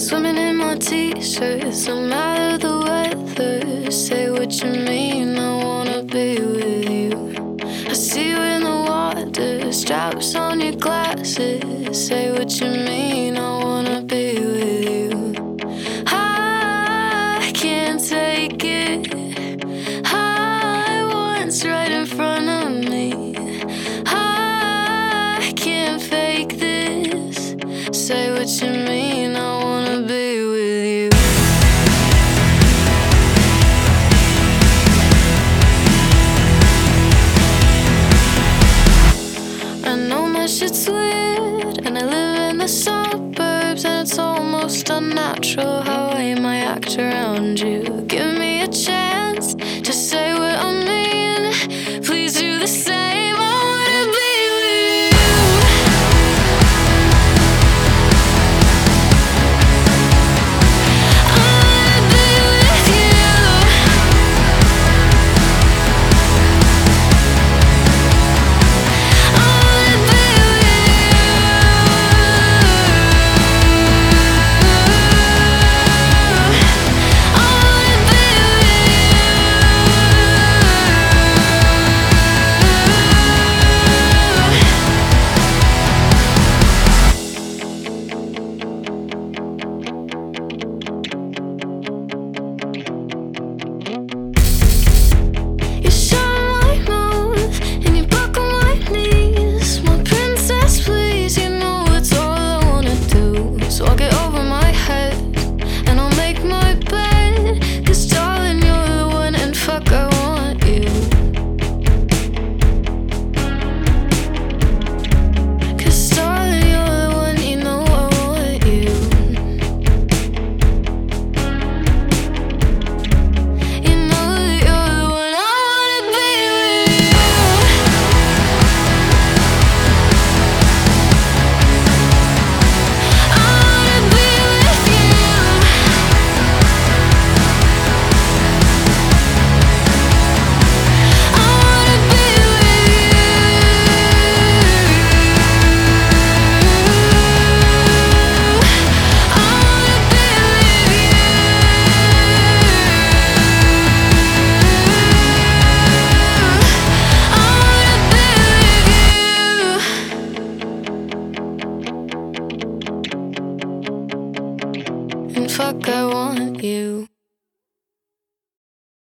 Swimming in my t-shirts, no matter the weather. Say what you mean, I wanna be with you. I see you in the water, straps on your glasses. Say what you mean, I wanna be with you. I can't take it. I want's right in front of me. I can't fake this. Say what you mean, I wanna be with you. I know my shit's weird, and I live in the suburbs, and it's almost unnatural how